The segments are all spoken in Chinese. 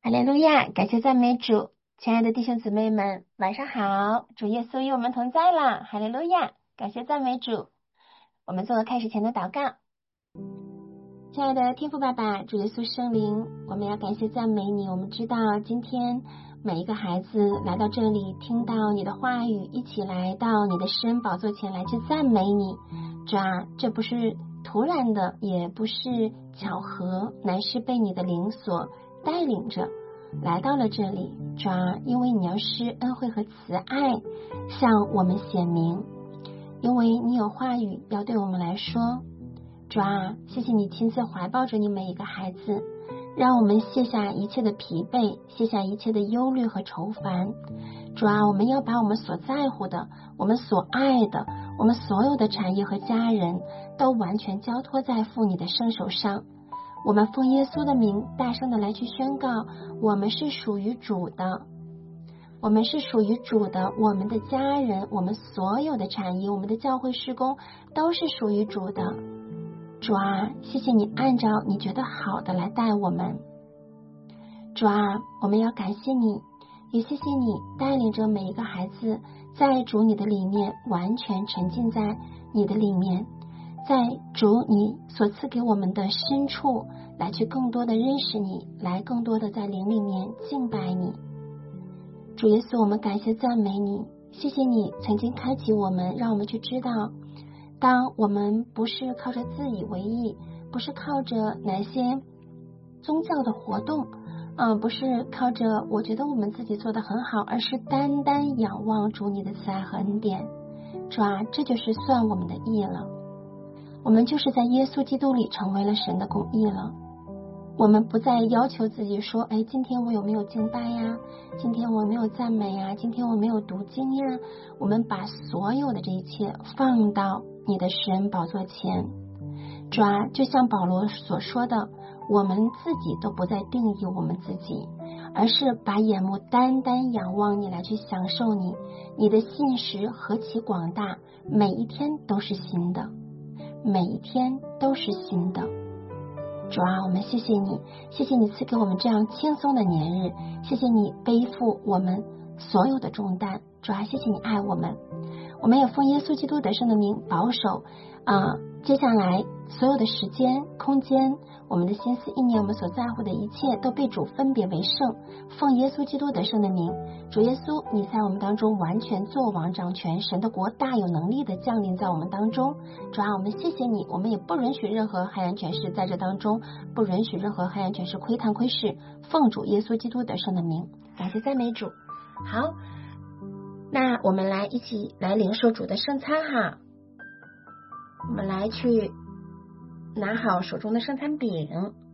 哈利路亚，感谢赞美主，亲爱的弟兄姊妹们，晚上好，主耶稣与我们同在了，哈利路亚，感谢赞美主。我们做个开始前的祷告。亲爱的天父爸爸，主耶稣圣灵，我们要感谢赞美你。我们知道今天每一个孩子来到这里，听到你的话语，一起来到你的施恩宝座前来去赞美你。主啊，这不是突然的，也不是巧合，乃是被你的灵所带领着来到了这里。主啊，因为你要施恩惠和慈爱向我们显明，因为你有话语要对我们来说。主啊，谢谢你亲自怀抱着你每一个孩子，让我们卸下一切的疲惫，卸下一切的忧虑和愁烦。主啊，我们要把我们所在乎的，我们所爱的，我们所有的产业和家人都完全交托在父你的圣手上。我们奉耶稣的名大声的来去宣告，我们是属于主的，我们是属于主的，我们的家人，我们所有的产业，我们的教会事工都是属于主的。主啊，谢谢你按照你觉得好的来带我们。主啊，我们要感谢你，也谢谢你带领着每一个孩子在主你的里面完全沉浸在你的里面，在主你所赐给我们的深处来去更多的认识你，来更多的在灵里面敬拜你。主耶稣，我们感谢赞美你，谢谢你曾经开启我们，让我们去知道，当我们不是靠着自以为意，不是靠着哪些宗教的活动，不是靠着我觉得我们自己做得很好，而是单单仰望主你的慈爱和恩典。主啊，这就是算我们的义了，我们就是在耶稣基督里成为了神的公义了。我们不再要求自己说，今天我有没有敬拜呀？今天我有没有赞美呀？今天我没有读经呀？我们把所有的这一切放到你的施恩宝座前。主啊，就像保罗所说的，我们自己都不再定义我们自己，而是把眼目单单仰望你，来去享受你。你的信实何其广大，每一天都是新的，每一天都是新的。主啊，我们谢谢你，谢谢你赐给我们这样轻松的年日，谢谢你背负我们所有的重担。主啊，谢谢你爱我们。我们也奉耶稣基督得胜的名保守接下来所有的时间空间，我们的心思意念，我们所在乎的一切都被主分别为圣，奉耶稣基督得胜的名。主耶稣，你在我们当中完全作王掌权，神的国大有能力的降临在我们当中。主啊，我们谢谢你，我们也不允许任何黑暗权势在这当中，不允许任何黑暗权势窥探窥视，奉主耶稣基督得胜的名，感谢赞美主。好，那我们来一起来领受主的圣餐哈，我们来去拿好手中的圣餐饼，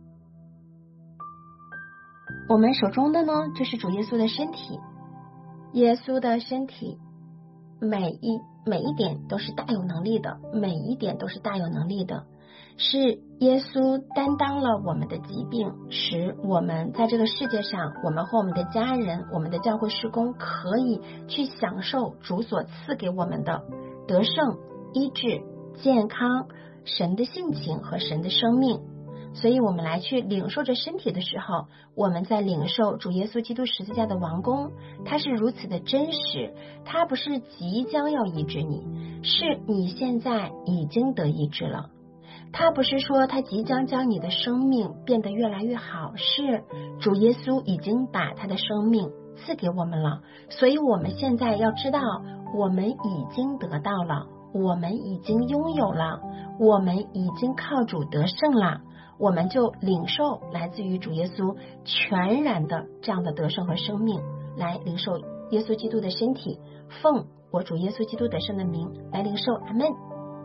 我们手中的呢就是主耶稣的身体，耶稣的身体每一点都是大有能力的，每一点都是大有能力的，是耶稣担当了我们的疾病，使我们在这个世界上，我们和我们的家人，我们的教会事工可以去享受主所赐给我们的得胜、医治、健康、神的性情和神的生命。所以我们来去领受着身体的时候，我们在领受主耶稣基督十字架的王宫，它是如此的真实，它不是即将要医治你，是你现在已经得医治了。他不是说他即将将你的生命变得越来越好，是主耶稣已经把他的生命赐给我们了。所以我们现在要知道，我们已经得到了，我们已经拥有了，我们已经靠主得胜了，我们就领受来自于主耶稣全然的这样的得胜和生命，来领受耶稣基督的身体，奉我主耶稣基督得胜的名来领受。阿们。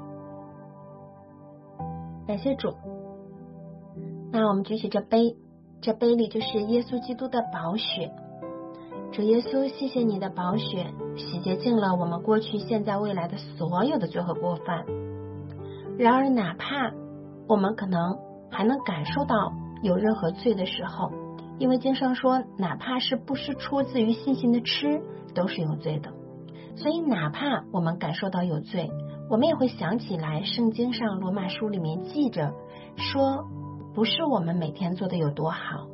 感谢主。那我们举起这杯，这杯里就是耶稣基督的宝血。主耶稣，谢谢你的宝血洗洁净了我们过去现在未来的所有的罪和过犯。然而哪怕我们可能还能感受到有任何罪的时候，因为经上说哪怕是不是出自于信心的吃都是有罪的，所以哪怕我们感受到有罪，我们也会想起来圣经上罗马书里面记着说，不是我们每天做的有多好，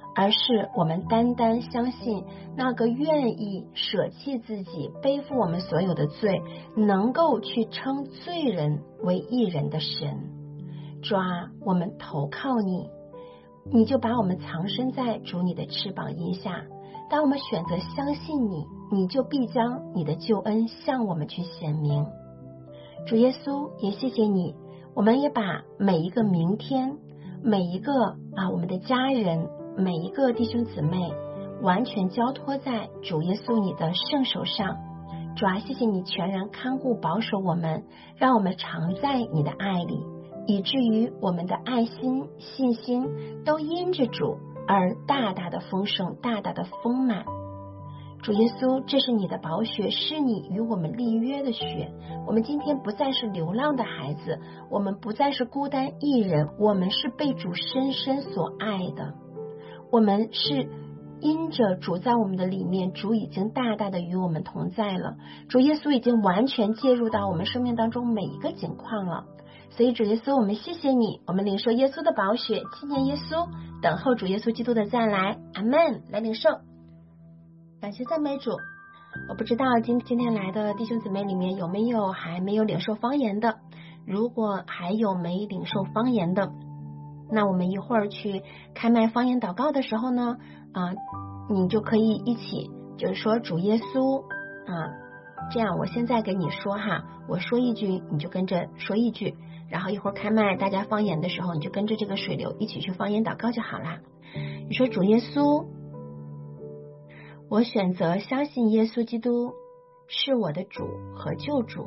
而是我们单单相信那个愿意舍弃自己背负我们所有的罪，能够去称罪人为义人的神。主啊，我们投靠你，你就把我们藏身在主你的翅膀荫下。当我们选择相信你，你就必将你的救恩向我们去显明。主耶稣，也谢谢你，我们也把每一个明天，每一个我们的家人，每一个弟兄姊妹完全交托在主耶稣你的圣手上。主啊，谢谢你全然看顾保守我们，让我们常在你的爱里，以至于我们的爱心信心都因着主而大大的丰盛，大大的丰满。主耶稣，这是你的宝血，是你与我们立约的血。我们今天不再是流浪的孩子，我们不再是孤单一人，我们是被主深深所爱的。我们是因着主在我们的里面，主已经大大的与我们同在了。主耶稣已经完全介入到我们生命当中每一个境况了。所以主耶稣，我们谢谢你，我们领受耶稣的宝血，纪念耶稣，等候主耶稣基督的再来。阿们。来领受，感谢赞美主。我不知道今天来的弟兄姊妹里面有没有还没有领受方言的，如果还有没领受方言的，那我们一会儿去开麦方言祷告的时候呢，你就可以一起就是说主耶稣这样我现在给你说哈，我说一句你就跟着说一句，然后一会儿开麦大家方言的时候，你就跟着这个水流一起去方言祷告就好啦。你说主耶稣，我选择相信耶稣基督是我的主和救主，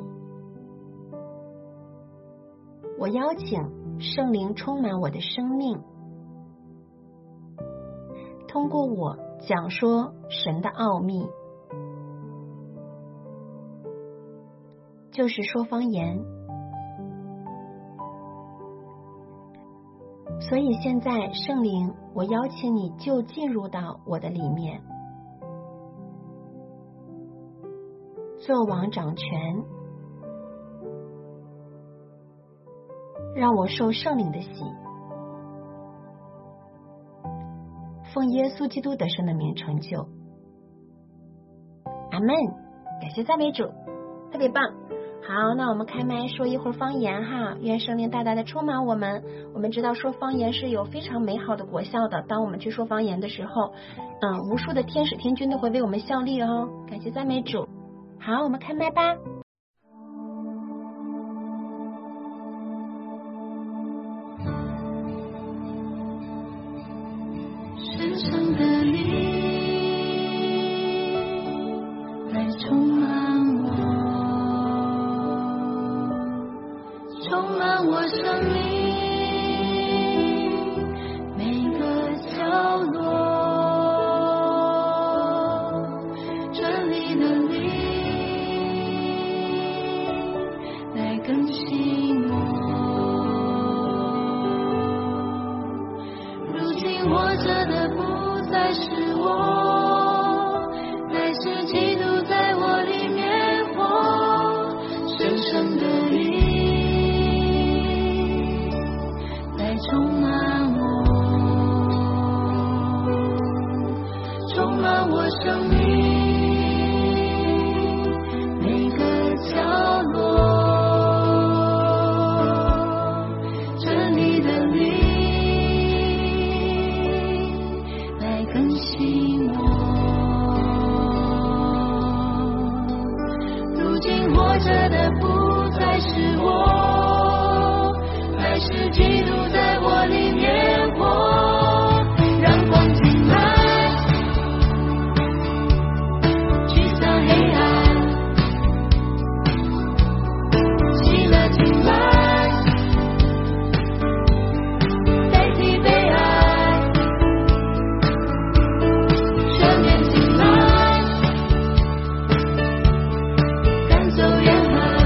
我邀请圣灵充满我的生命，通过我讲说神的奥秘，就是说方言。所以现在圣灵，我邀请你就进入到我的里面，做王掌权，让我受圣灵的洗，奉耶稣基督得胜的名成就。阿们。感谢赞美主，特别棒。好，那我们开麦说一会儿方言哈，愿圣灵大大的充满我们。我们知道说方言是有非常美好的果效的，当我们去说方言的时候，无数的天使天军都会为我们效力哦。感谢赞美主。好，我们开麦吧。 深深的你来充满我，充满我生命每个角落，这里的你来更新我。如今活着的不再是我，乃是基督在我里面活，深深的你来充满我，充满我生命每个角落，这里的你来更新我。如今活着的不再是我，乃是基督在我里面活，让光进来，驱散黑暗，喜乐进来，代替悲哀，全面进来，赶走怨恨，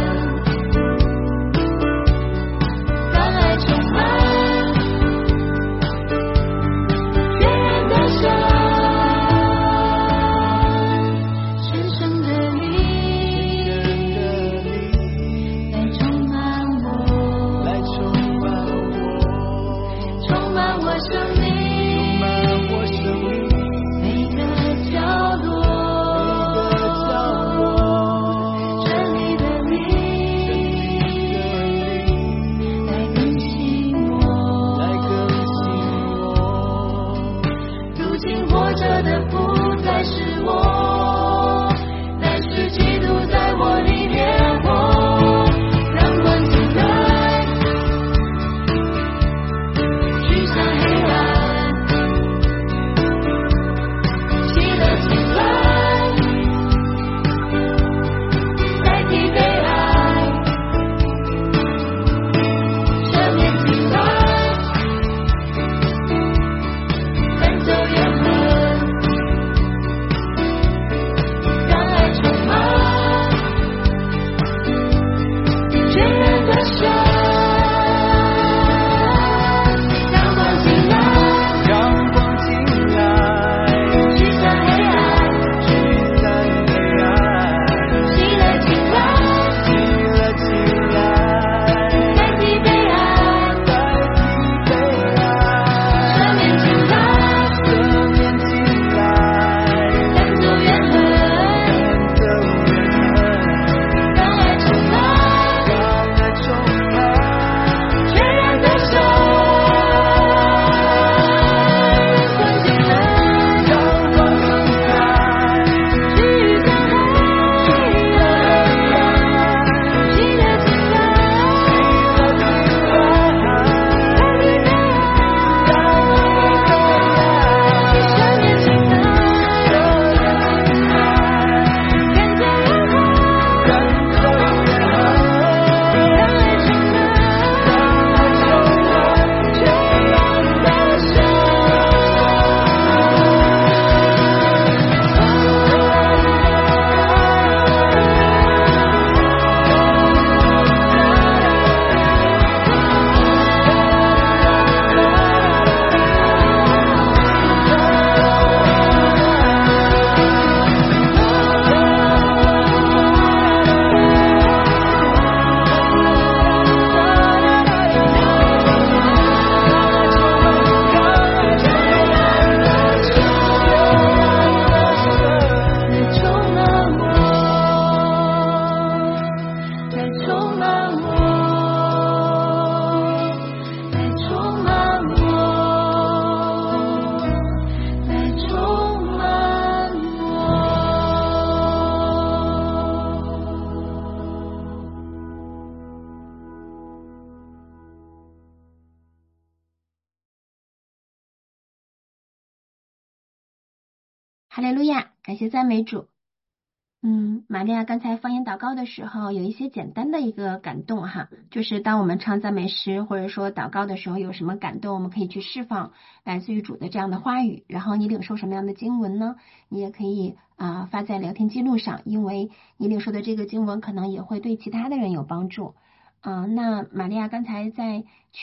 哈利路亚，感谢赞美主。玛利亚刚才方言祷告的时候，有一些简单的一个感动哈，就是当我们唱赞美诗或者说祷告的时候，有什么感动，我们可以去释放来自于主的这样的话语。然后你领受什么样的经文呢？你也可以发在聊天记录上，因为你领受的这个经文可能也会对其他的人有帮助。那玛利亚刚才在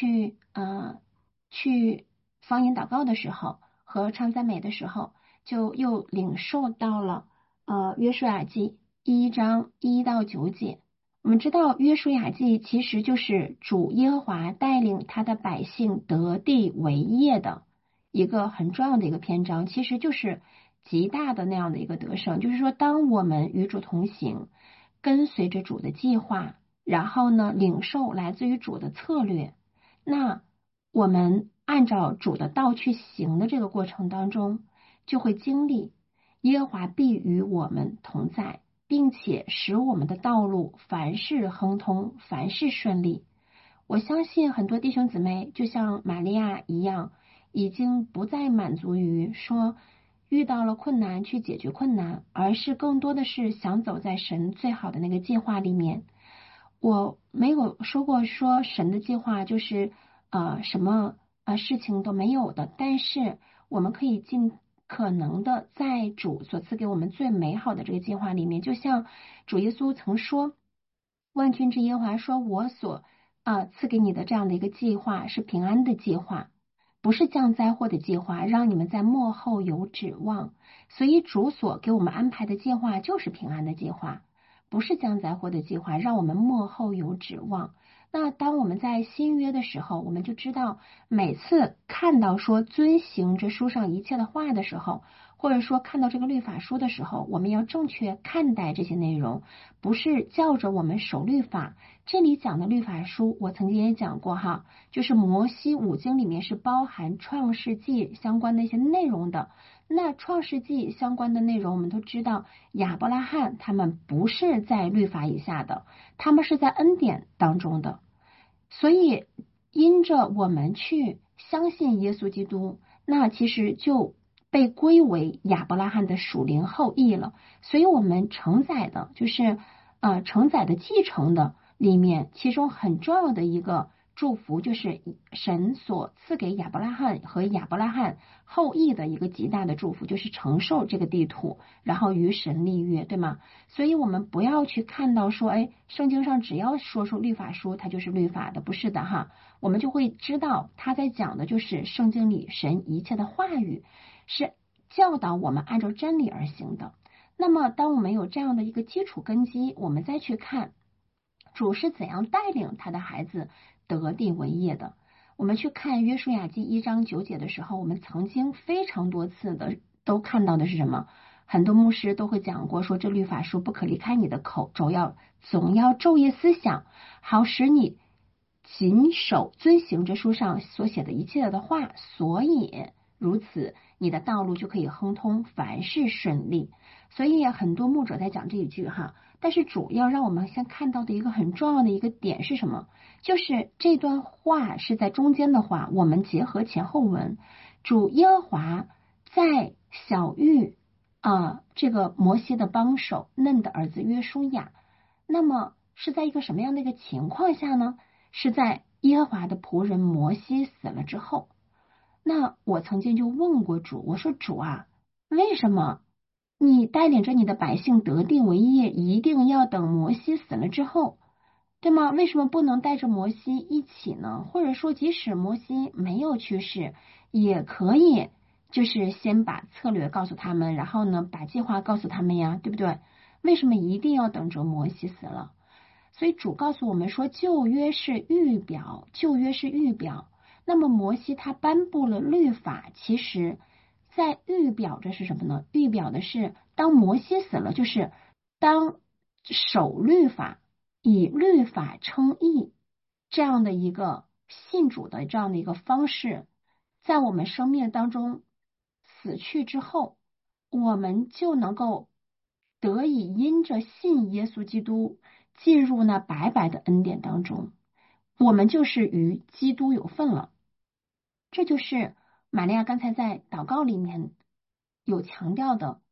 去方言祷告的时候和唱赞美的时候，就又领受到了。约书亚记1章1到9节，我们知道约书亚记其实就是主耶和华带领他的百姓得地为业的一个很重要的一个篇章，其实就是极大的那样的一个得胜。就是说，当我们与主同行，跟随着主的计划，然后呢，领受来自于主的策略，那我们按照主的道去行的这个过程当中，就会经历。耶和华必与我们同在，并且使我们的道路凡事亨通，凡事顺利。我相信很多弟兄姊妹就像玛利亚一样，已经不再满足于说遇到了困难去解决困难，而是更多的是想走在神最好的那个计划里面。我没有说过说神的计划就是什么事情都没有的，但是我们可以尽可能的在主所赐给我们最美好的这个计划里面，就像主耶稣曾说，万军之耶和华说，我所赐给你的这样的一个计划是平安的计划，不是降灾祸的计划，让你们在末后有指望。所以主所给我们安排的计划就是平安的计划，不是降灾祸的计划，让我们末后有指望。那当我们在新约的时候，我们就知道，每次看到说遵行这书上一切的话的时候，或者说看到这个律法书的时候，我们要正确看待这些内容，不是叫着我们守律法。这里讲的律法书，我曾经也讲过哈，就是摩西五经里面是包含创世纪相关的一些内容的。那创世纪相关的内容，我们都知道，亚伯拉罕他们不是在律法以下的，他们是在恩典当中的。所以，因着我们去相信耶稣基督，那其实就被归为亚伯拉罕的属灵后裔了。所以我们承载的就是承载的继承的里面，其中很重要的一个祝福，就是神所赐给亚伯拉罕和亚伯拉罕后裔的一个极大的祝福，就是承受这个地土，然后与神立约，对吗？所以我们不要去看到说，圣经上只要说出律法书，它就是律法的，不是的哈。我们就会知道他在讲的就是圣经里神一切的话语，是教导我们按照真理而行的。那么，当我们有这样的一个基础根基，我们再去看主是怎样带领他的孩子得地为业的。我们去看约书亚记1章9节的时候，我们曾经非常多次的都看到的是什么？很多牧师都会讲过，说这律法书不可离开你的口，总要昼夜思想，好使你谨守遵行这书上所写的一切的话，所以如此，你的道路就可以亨通，凡事顺利。所以很多牧者在讲这一句哈，但是主要让我们先看到的一个很重要的一个点是什么？就是这段话是在中间的话，我们结合前后文，主耶和华在小玉这个摩西的帮手嫩的儿子约书亚，那么是在一个什么样的一个情况下呢？是在耶和华的仆人摩西死了之后。那我曾经就问过主，我说主啊，为什么你带领着你的百姓得地为业，一定要等摩西死了之后，对吗？为什么不能带着摩西一起呢？或者说，即使摩西没有去世，也可以就是先把策略告诉他们，然后呢，把计划告诉他们呀，对不对？为什么一定要等着摩西死了？所以主告诉我们说，旧约是预表，旧约是预表。那么摩西他颁布了律法，其实在预表着是什么呢？预表的是当摩西死了，就是当守律法、以律法称义这样的一个信主的这样的一个方式，在我们生命当中死去之后，我们就能够得以因着信耶稣基督进入那白白的恩典当中，我们就是与基督有份了。这就是玛利亚刚才在祷告里面有强调的，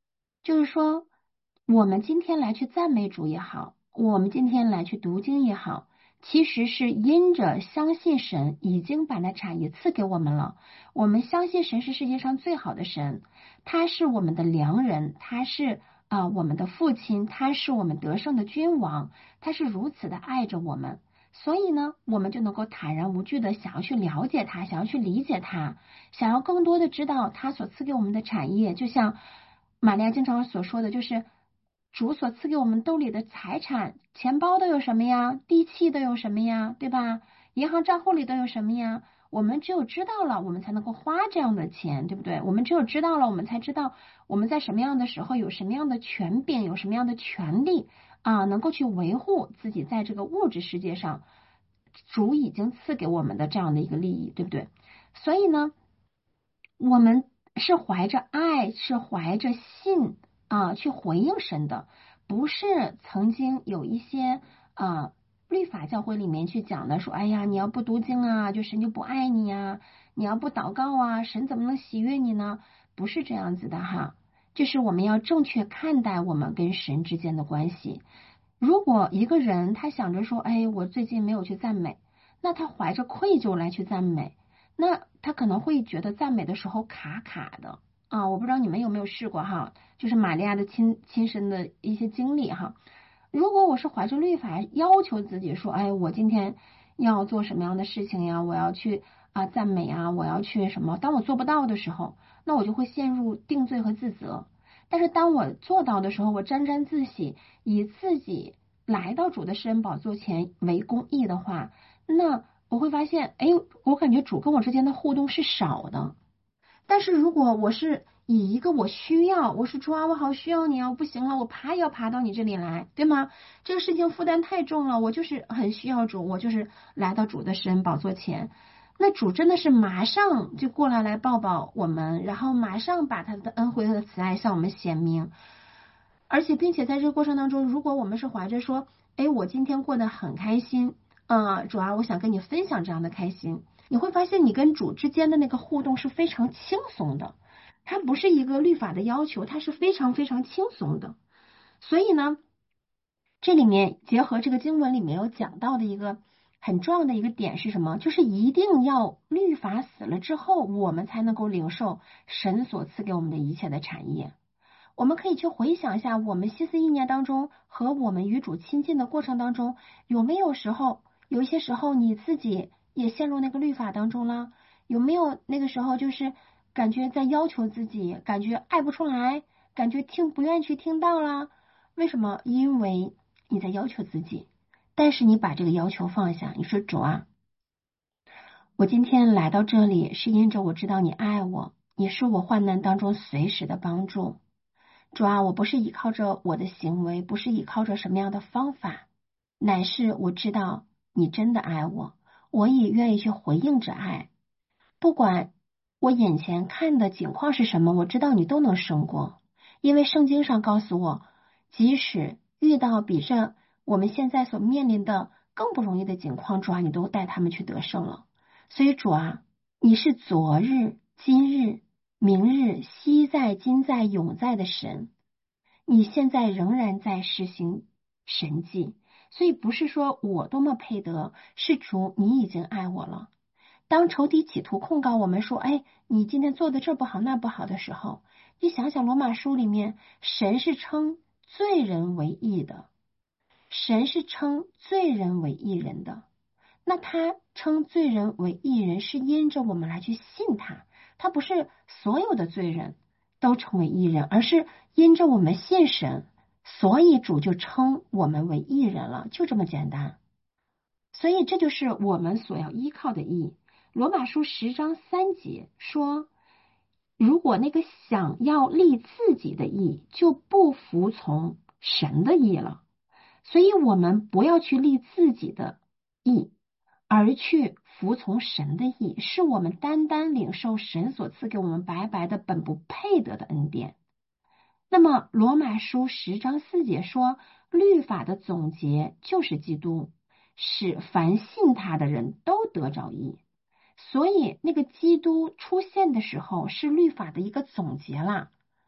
就是说，我们今天来去赞美主也好，我们今天来去读经也好，其实是因着相信神已经把那产业赐给我们了。我们相信神是世界上最好的神，他是我们的良人，他是我们的父亲，他是我们得胜的君王，他是如此的爱着我们。所以呢，我们就能够坦然无惧的想要去了解他，想要去理解他，想要更多的知道他所赐给我们的产业。就像玛利亚经常所说的，就是主所赐给我们兜里的财产，钱包都有什么呀？地契都有什么呀？对吧？银行账户里都有什么呀？我们只有知道了，我们才能够花这样的钱，对不对？我们只有知道了，我们才知道我们在什么样的时候有什么样的权柄，有什么样的权利能够去维护自己在这个物质世界上主已经赐给我们的这样的一个利益，对不对？所以呢，我们是怀着爱，是怀着信去回应神的，不是曾经有一些律法教会里面去讲的，说哎呀，你要不读经啊，就神就不爱你呀；你要不祷告啊，神怎么能喜悦你呢？不是这样子的哈，就是我们要正确看待我们跟神之间的关系。如果一个人他想着说，哎，我最近没有去赞美，那他怀着愧疚来去赞美，那他可能会觉得赞美的时候卡卡的我不知道你们有没有试过哈，就是玛利亚的亲身的一些经历哈。如果我是怀着律法要求自己说，哎，我今天要做什么样的事情呀？我要去赞美啊，我要去什么？当我做不到的时候，那我就会陷入定罪和自责。但是当我做到的时候，我沾沾自喜，以自己来到主的施恩宝座前为公义的话，那我会发现，哎，我感觉主跟我之间的互动是少的。但是如果我是以一个我需要，我是主啊，我好需要你啊，我不行了，我爬也要爬到你这里来，对吗？这个事情负担太重了，我就是很需要主，我就是来到主的施恩宝座前。那主真的是马上就过来抱抱我们，然后马上把他的恩惠和慈爱向我们显明。而且并且在这个过程当中，如果我们是怀着说，哎，我今天过得很开心主啊，我想跟你分享这样的开心，你会发现你跟主之间的那个互动是非常轻松的，它不是一个律法的要求，它是非常非常轻松的。所以呢，这里面结合这个经文里面有讲到的一个很重要的一个点是什么？就是一定要律法死了之后，我们才能够领受神所赐给我们的一切的产业。我们可以去回想一下，我们心思意念当中和我们与主亲近的过程当中，有没有有一些时候你自己也陷入那个律法当中了？有没有那个时候就是感觉在要求自己，感觉爱不出来，感觉不愿意去听到了？为什么？因为你在要求自己，但是你把这个要求放下，你说主啊，我今天来到这里是因着我知道你爱我，你是我患难当中随时的帮助。主啊，我不是依靠着我的行为，不是依靠着什么样的方法，乃是我知道你真的爱我，我也愿意去回应这爱。不管我眼前看的景况是什么，我知道你都能胜过，因为圣经上告诉我，即使遇到比这我们现在所面临的更不容易的境况，主啊，你都带他们去得胜了。所以主啊，你是昨日、今日、明日、昔在、今在、永在的神，你现在仍然在实行神迹，所以不是说我多么配得，是主你已经爱我了。当仇敌企图控告我们说，哎，你今天做的这不好那不好的时候，你想想罗马书里面，神是称罪人为义的，神是称罪人为义人的。那他称罪人为义人，是因着我们来去信他，他不是所有的罪人都成为义人，而是因着我们信神，所以主就称我们为义人了，就这么简单。所以这就是我们所要依靠的义。罗马书10章3节说，如果那个想要立自己的义，就不服从神的义了。所以我们不要去立自己的义，而去服从神的义，是我们单单领受神所赐给我们白白的本不配得的恩典。那么罗马书10章4节说，律法的总结就是基督，使凡信他的人都得着义。所以那个基督出现的时候，是律法的一个总结啦。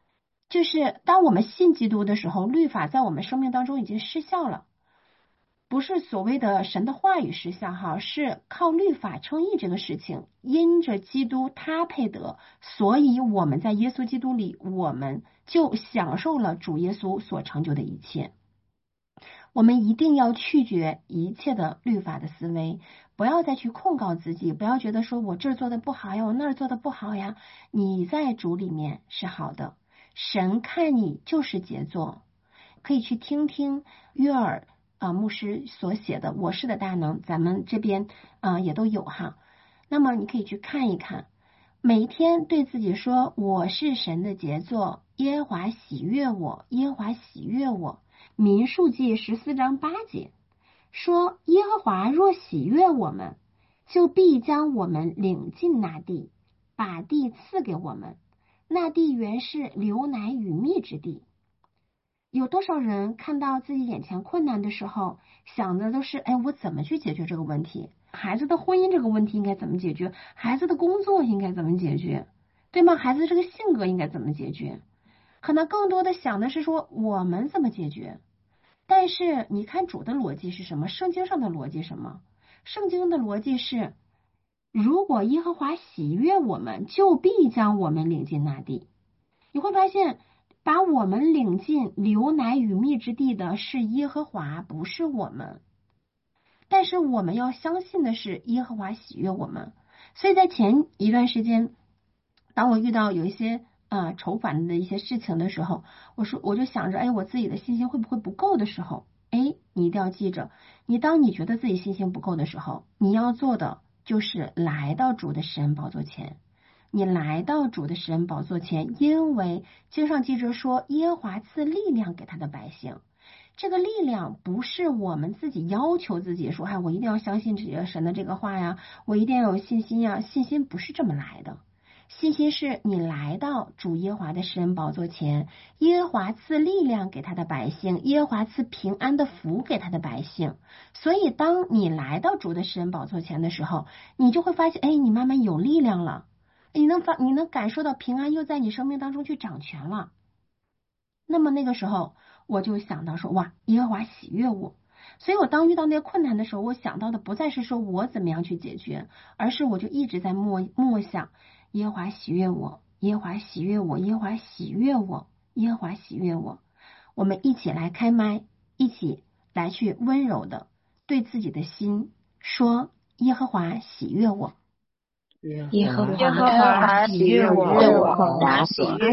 就是当我们信基督的时候，律法在我们生命当中已经失效了。不是所谓的神的话语失效哈，是靠律法称义这个事情，因着基督他配得，所以我们在耶稣基督里，我们就享受了主耶稣所成就的一切。我们一定要拒绝一切的律法的思维，不要再去控告自己，不要觉得说我这儿做的不好呀，我那儿做的不好呀。你在主里面是好的，神看你就是杰作。可以去听听约尔牧师所写的《我是的大能》，咱们这边也都有哈。那么你可以去看一看，每一天对自己说我是神的杰作，耶和华喜悦我，耶和华喜悦我。民数记14章8节说，耶和华若喜悦我们，就必将我们领进那地，把地赐给我们，那地原是流奶与蜜之地。有多少人看到自己眼前困难的时候，想的都是我怎么去解决这个问题？孩子的婚姻这个问题应该怎么解决？孩子的工作应该怎么解决？对吗？孩子这个性格应该怎么解决？可能更多的想的是说我们怎么解决？但是你看主的逻辑是什么？圣经上的逻辑是什么？圣经的逻辑是，如果耶和华喜悦我们，就必将我们领进那地。你会发现，把我们领进流奶与蜜之地的是耶和华，不是我们。但是我们要相信的是耶和华喜悦我们。所以在前一段时间，当我遇到有一些愁烦的一些事情的时候，我就想着，我自己的信心会不会不够的时候，你一定要记着，当你觉得自己信心不够的时候，你要做的就是来到主的施恩宝座前。你来到主的施恩宝座前，因为经上记着说，耶和华赐力量给他的百姓。这个力量不是我们自己要求自己说，我一定要相信神的这个话呀，我一定要有信心呀。信心不是这么来的，信心是你来到主耶和华的施恩宝座前，耶和华赐力量给他的百姓，耶和华赐平安的福给他的百姓。所以当你来到主的施恩宝座前的时候，你就会发现，你慢慢有力量了，你能感受到平安又在你生命当中去掌权了。那么那个时候我就想到说，哇，耶和华喜悦我。所以我当遇到那些困难的时候，我想到的不再是说我怎么样去解决，而是我就一直在默想，耶和华喜悦我，耶和华喜悦我，耶和华喜悦我，耶和华喜悦我。我们一起来开麦，一起来去温柔的对自己的心说，耶和华喜悦我， 耶和华喜悦我， 耶和华喜悦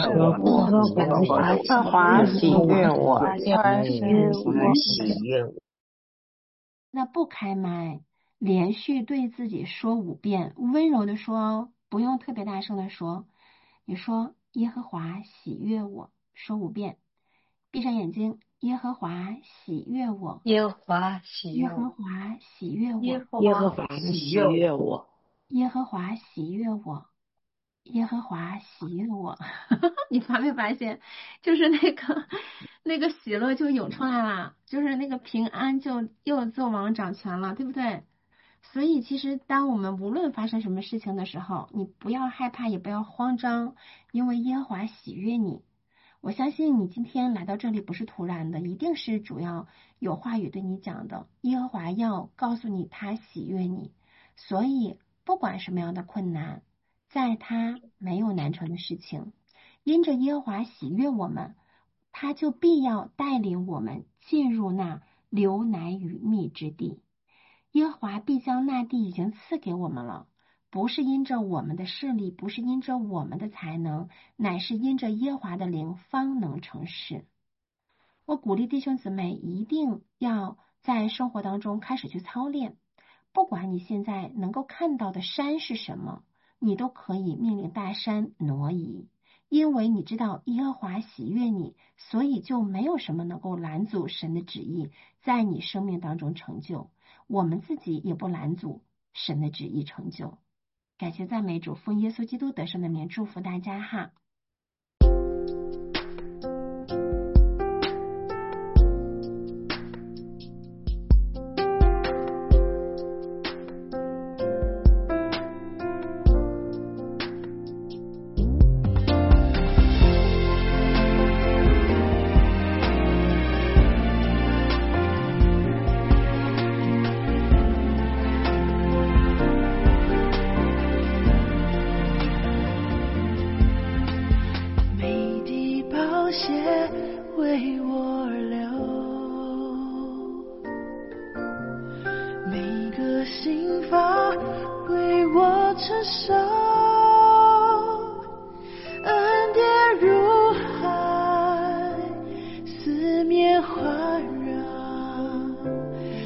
我，耶和华喜悦我。 那不开麦，连续对自己说5遍，温柔的说哦，不用特别大声的说。你说耶和华喜悦我，说5遍，闭上眼睛，耶和华喜悦我， 耶和华喜悦耶和华喜悦我， 耶和华喜悦我， 耶和华喜悦我，耶和华喜悦我。你发没发现，就是那个喜乐就涌出来了，就是那个平安就又自王掌权了，对不对？所以其实当我们无论发生什么事情的时候，你不要害怕，也不要慌张，因为耶和华喜悦你。我相信你今天来到这里不是突然的，一定是主要有话语对你讲的。耶和华要告诉你他喜悦你，所以不管什么样的困难，在他没有难成的事情。因着耶和华喜悦我们，他就必要带领我们进入那流奶与蜜之地。耶和华必将那地已经赐给我们了，不是因着我们的势力，不是因着我们的才能，乃是因着耶和华的灵方能成事。我鼓励弟兄姊妹一定要在生活当中开始去操练，不管你现在能够看到的山是什么，你都可以命令大山挪移，因为你知道耶和华喜悦你，所以就没有什么能够拦阻神的旨意在你生命当中成就，我们自己也不拦阻神的旨意成就。感谢赞美主，奉耶稣基督得胜的名祝福大家哈。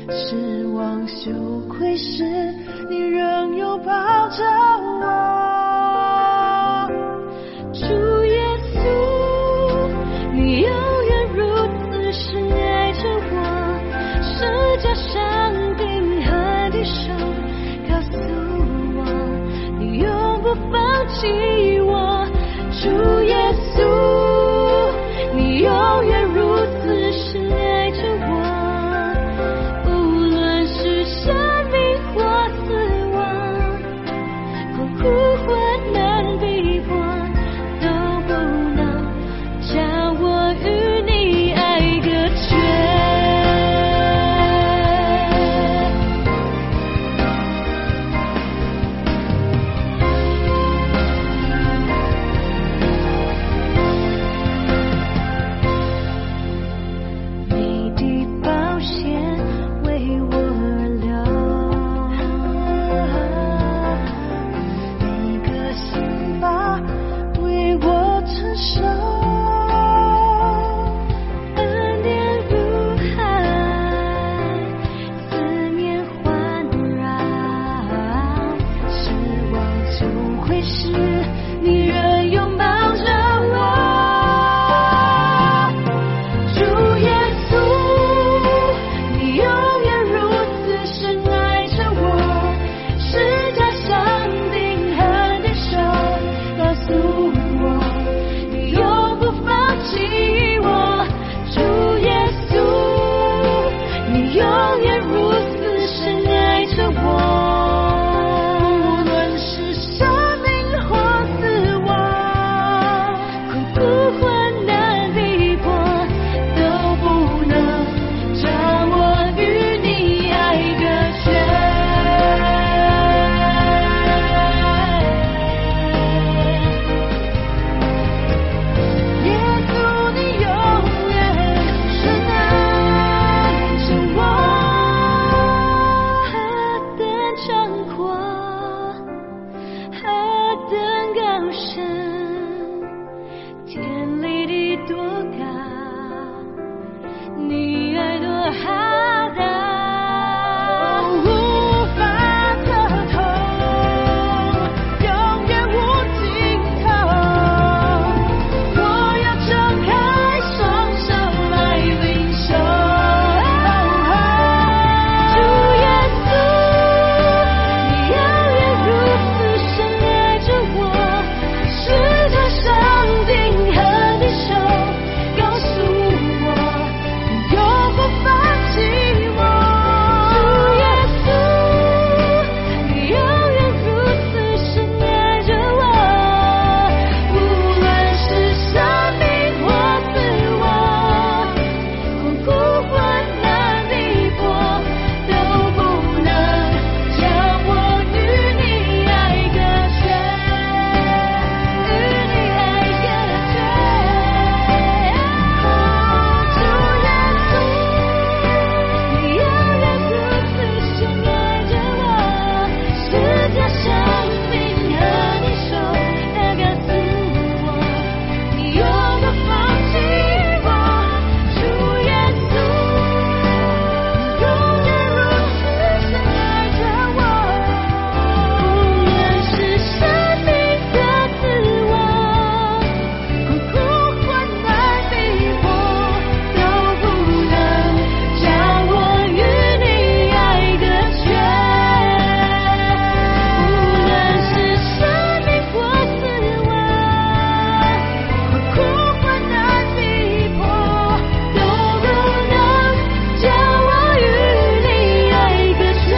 失望羞愧时，你仍拥抱着我。主耶稣，你永远如此深爱着我，十架上钉痕的手告诉我，你永不放弃我。主耶稣，你永远如此深爱着我，无论是生命或死亡，困苦患难逼迫，都不能将我与你爱隔绝。你的宝血为我而流，每个心吧为我承受，恩典如海，思念环绕，失望羞愧时，你仍拥抱着我。主耶稣，你永远如此深爱着我，十架上钉痕的手告诉我，你永不放弃我。主耶稣，你永远如此深爱着我，无论是生命或死亡，困苦患难逼迫，都不能将我与你爱隔绝。耶稣，你永远深爱着我，何等长阔，何等高深，天离地多高，你爱多浩大，无法测透，永远无尽头。我要张开双手来领受。主耶稣，你永远如此深爱着我，十架上钉痕的手告诉我，你永不放弃我。主耶稣，你永远如此深爱着我，无论是生命或死亡，困苦患难逼迫，都不能将我与你爱隔绝，与你爱隔绝。主耶稣，你永远如此深爱着我，十架上钉痕的手告诉我，你永不放弃我。主耶稣，你永远如此深爱着我，无论是生命的死亡，困苦患难逼迫，都不能将我与你爱隔绝。无论是生命或死亡，困苦患难逼迫，都不能将我与你爱隔绝。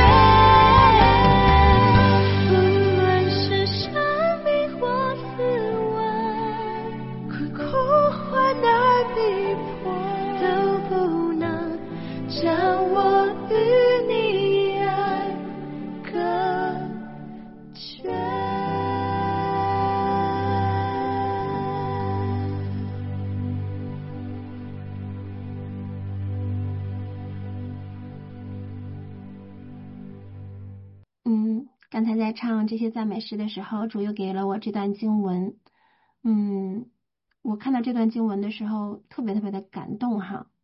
无论是生命或死亡，困苦患难逼迫，都不能将我与你爱隔绝。 刚才在唱这些赞美诗的时候，主又给了我这段经文。我看到这段经文的时候，特别特别的感动哈。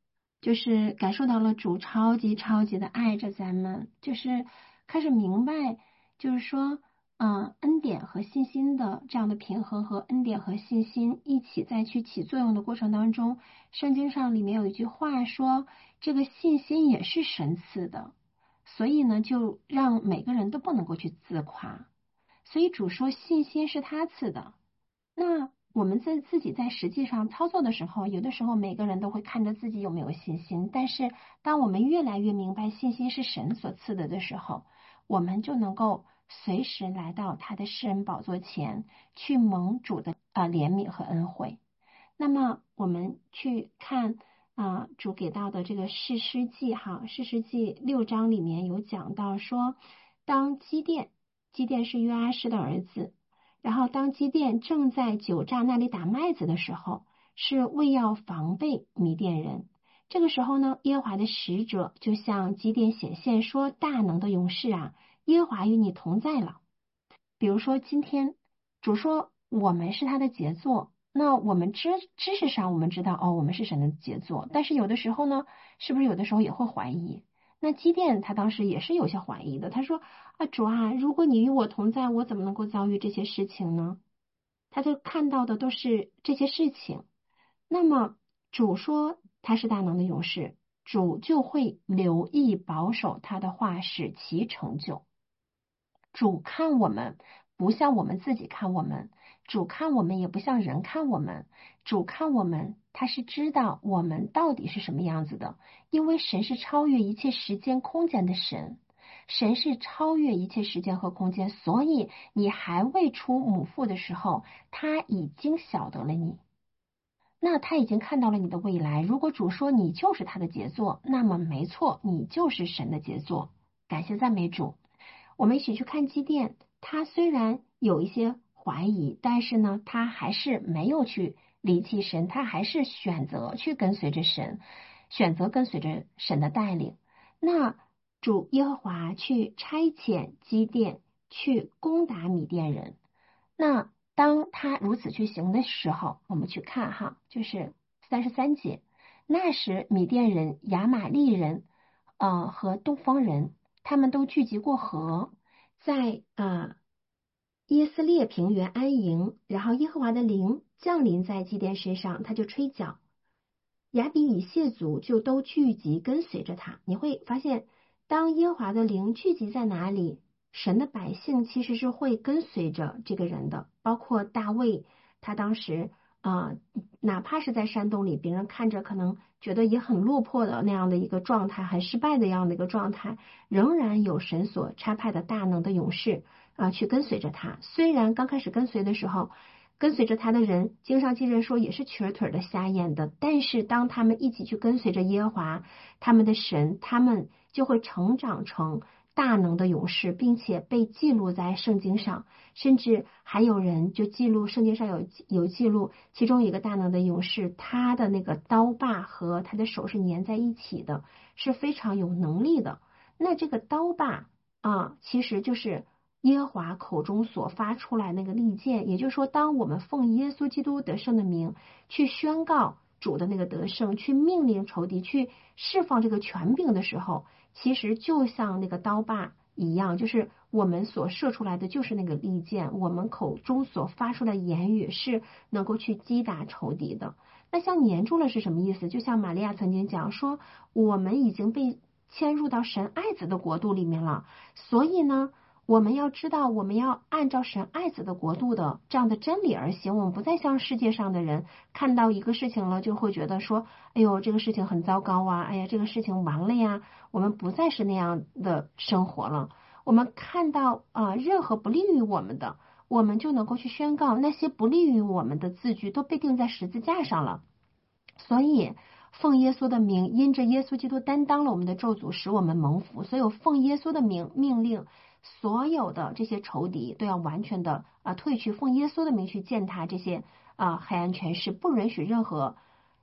就是感受到了主超级超级的爱着咱们，就是开始明白，就是说，恩典和信心的这样的平衡和恩典和信心一起再去起作用的过程当中，圣经上里面有一句话说，这个信心也是神赐的，所以呢，就让每个人都不能够去自夸。所以主说信心是他赐的。那我们在自己在实际上操作的时候，有的时候每个人都会看着自己有没有信心，但是当我们越来越明白信心是神所赐的时候，我们就能够随时来到他的施恩宝座前，去蒙主的怜悯和恩惠。那么我们去看主给到的这个士师记士师记6章里面有讲到说，当基甸是约阿施的儿子，然后当基甸正在酒榨那里打麦子的时候，是为要防备米甸人。这个时候呢，耶和华的使者就向基甸显现说，大能的勇士啊，耶和华与你同在了。比如说今天主说我们是他的杰作，那我们知识上我们知道我们是神的杰作，但是有的时候呢，是不是有的时候也会怀疑？那基甸他当时也是有些怀疑的，他说主啊，如果你与我同在，我怎么能够遭遇这些事情呢？他就看到的都是这些事情。那么主说他是大能的勇士，主就会留意保守他的话，使其成就。主看我们不像我们自己看我们，主看我们也不像人看我们，主看我们他是知道我们到底是什么样子的，因为神是超越一切时间空间的神，神是超越一切时间和空间，所以你还未出母腹的时候，他已经晓得了你，那他已经看到了你的未来。如果主说你就是他的杰作，那么没错，你就是神的杰作。感谢赞美主。我们一起去看基甸，他虽然有一些怀疑，但是呢，他还是没有去离弃神，他还是选择去跟随着神，选择跟随着神的带领。那主耶和华去差遣基甸去攻打米甸人。那当他如此去行的时候，我们去看就是33节，那时米甸人、亚玛利人和东方人，他们都聚集过河，在耶斯列平原安营，然后耶和华的灵降临在基甸身上，他就吹角，亚比以谢族就都聚集跟随着他。你会发现，当耶和华的灵聚集在哪里，神的百姓其实是会跟随着这个人的。包括大卫，他当时哪怕是在山洞里，别人看着可能觉得也很落魄的那样的一个状态，很失败的样的一个状态，仍然有神所差派的大能的勇士去跟随着他。虽然刚开始跟随的时候，跟随着他的人，经上记着说也是瘸腿的、瞎眼的，但是当他们一起去跟随着耶和华他们的神，他们就会成长成大能的勇士，并且被记录在圣经上。甚至还有人就记录圣经上有记录，其中一个大能的勇士，他的那个刀把和他的手是粘在一起的，是非常有能力的。那这个刀把其实就是耶和华口中所发出来那个利剑，也就是说，当我们奉耶稣基督得胜的名去宣告主的那个得胜，去命令仇敌，去释放这个权柄的时候，其实就像那个刀把一样，就是我们所射出来的就是那个利剑，我们口中所发出的言语是能够去击打仇敌的。那像粘住了是什么意思？就像玛利亚曾经讲说，我们已经被迁入到神爱子的国度里面了，所以呢，我们要知道，我们要按照神爱子的国度的这样的真理而行。我们不再像世界上的人，看到一个事情了就会觉得说，哎呦，这个事情很糟糕啊，哎呀，这个事情完了呀。我们不再是那样的生活了。我们看到任何不利于我们的，我们就能够去宣告，那些不利于我们的字句都被钉在十字架上了。所以奉耶稣的名，因着耶稣基督担当了我们的咒诅，使我们蒙福。所以奉耶稣的名命令所有的这些仇敌都要完全的退去，奉耶稣的名去践踏这些黑暗权势，不允许任何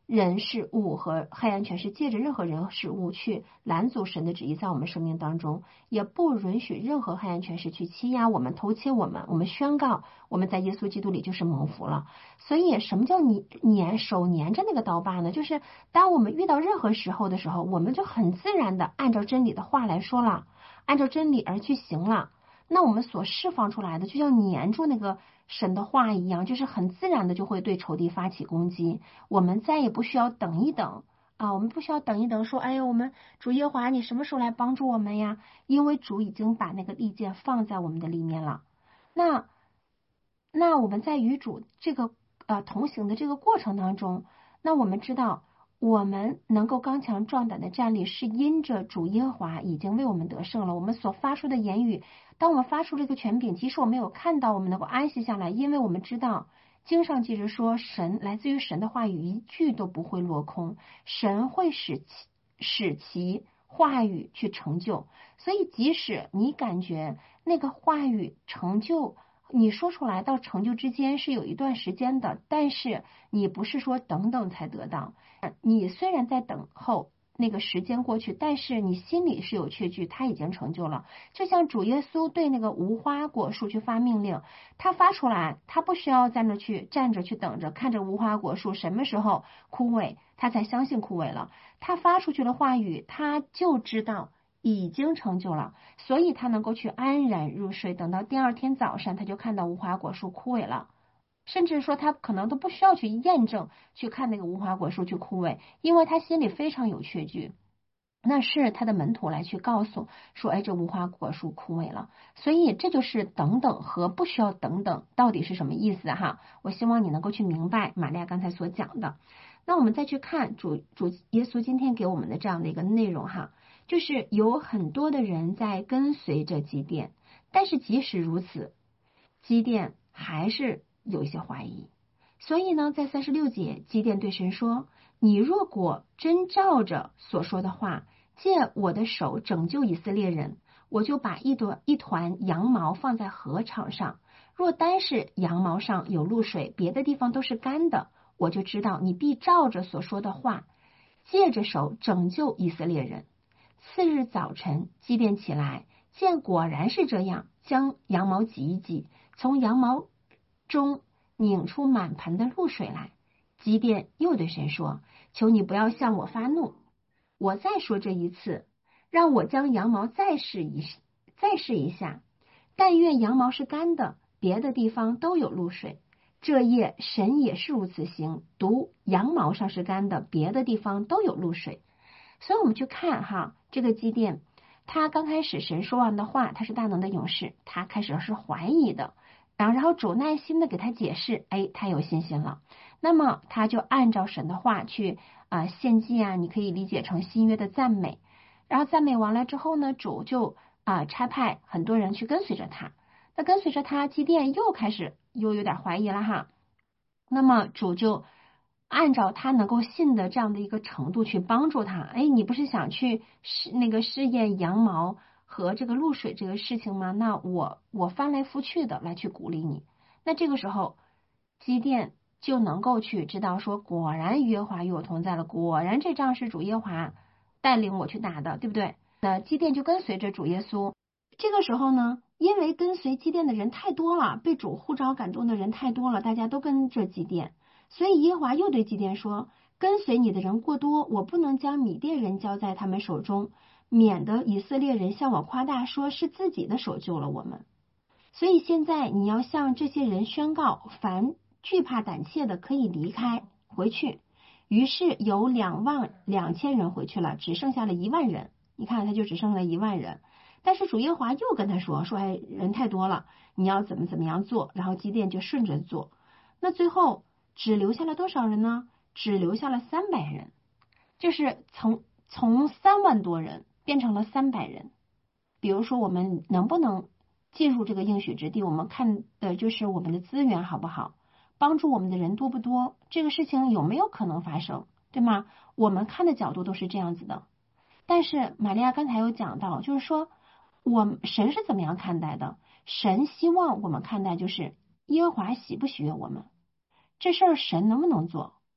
人事物和黑暗权势借着任何人事物去拦阻神的旨意在我们生命当中，也不允许任何黑暗权势去欺压我们、偷窃我们。我们宣告我们在耶稣基督里就是蒙福了。所以什么叫手粘着那个刀疤呢？就是当我们遇到任何时候的时候，我们就很自然的按照真理的话来说了，按照真理而去行了。那我们所释放出来的就像粘住那个神的话一样，就是很自然的就会对仇敌发起攻击。我们再也不需要等一等啊，我们不需要等一等说，哎呀，我们主耶和华你什么时候来帮助我们呀？因为主已经把那个利剑放在我们的里面了。那我们在与主这个同行的这个过程当中，那我们知道我们能够刚强壮胆的站立，是因着主耶和华已经为我们得胜了。我们所发出的言语，当我们发出这个权柄，即使我们有看到，我们能够安息下来，因为我们知道经上记着说，神来自于神的话语一句都不会落空，神会使其话语去成就。所以即使你感觉那个话语成就，你说出来到成就之间是有一段时间的，但是你不是说等等才得到。你虽然在等候那个时间过去，但是你心里是有确据，他已经成就了。就像主耶稣对那个无花果树去发命令，他发出来，他不需要在那去站着去等着，看着无花果树什么时候枯萎，他才相信枯萎了。他发出去的话语，他就知道已经成就了，所以他能够去安然入睡。等到第二天早上，他就看到无花果树枯萎了。甚至说他可能都不需要去验证，去看那个无花果树去枯萎，因为他心里非常有确据。那是他的门徒来去告诉说，哎，这无花果树枯萎了。所以这就是等等和不需要等等到底是什么意思哈？我希望你能够去明白玛利亚刚才所讲的。那我们再去看主耶稣今天给我们的这样的一个内容哈，就是有很多的人在跟随着基甸，但是即使如此，基甸还是有一些怀疑。所以呢，在36节，基甸对神说，你若果真照着所说的话，借我的手拯救以色列人，我就把一团羊毛放在禾场上，若单是羊毛上有露水，别的地方都是干的，我就知道你必照着所说的话，借着手拯救以色列人。次日早晨，基甸起来，见果然是这样，将羊毛挤一挤，从羊毛中拧出满盆的露水来。基甸又对神说，求你不要向我发怒，我再说这一次，让我将羊毛再试一下，但愿羊毛是干的，别的地方都有露水。这夜神也是如此行，独羊毛上是干的，别的地方都有露水。所以我们去看哈，这个基甸，他刚开始神说完的话，他是大能的勇士，他开始是怀疑的，然后主耐心的给他解释，哎，他有信心了。那么他就按照神的话去献祭啊，你可以理解成新约的赞美。然后赞美完了之后呢，主就差派很多人去跟随着他。那跟随着他，基甸又开始有点怀疑了哈。那么主就按照他能够信的这样的一个程度去帮助他。哎，你不是想去试验羊毛和这个露水这个事情吗？那我翻来覆去的来去鼓励你。那这个时候基甸就能够去知道说，果然耶和华与我同在了，果然这仗是主耶和华带领我去打的，对不对？那基甸就跟随着主耶稣。这个时候呢，因为跟随基甸的人太多了，被主呼召感动的人太多了，大家都跟着基甸，所以耶和华又对基甸说，跟随你的人过多，我不能将米甸人交在他们手中，免得以色列人向我夸大，说是自己的手救了我们。所以现在你要向这些人宣告，凡惧怕胆怯的可以离开回去。于是有22000人回去了，只剩下了1万人。你看他就只剩下了1万人。但是主耶和华又跟他说，哎，人太多了，你要怎么样做。然后基甸就顺着做。那最后只留下了多少人呢？只留下了300人，就是从3万多人变成了300人。比如说我们能不能进入这个应许之地，我们看的就是我们的资源好不好，帮助我们的人多不多，这个事情有没有可能发生，对吗？我们看的角度都是这样子的。但是玛利亚刚才有讲到，就是说神是怎么样看待的？神希望我们看待就是耶和华喜不喜悦我们，这事儿神能不能做？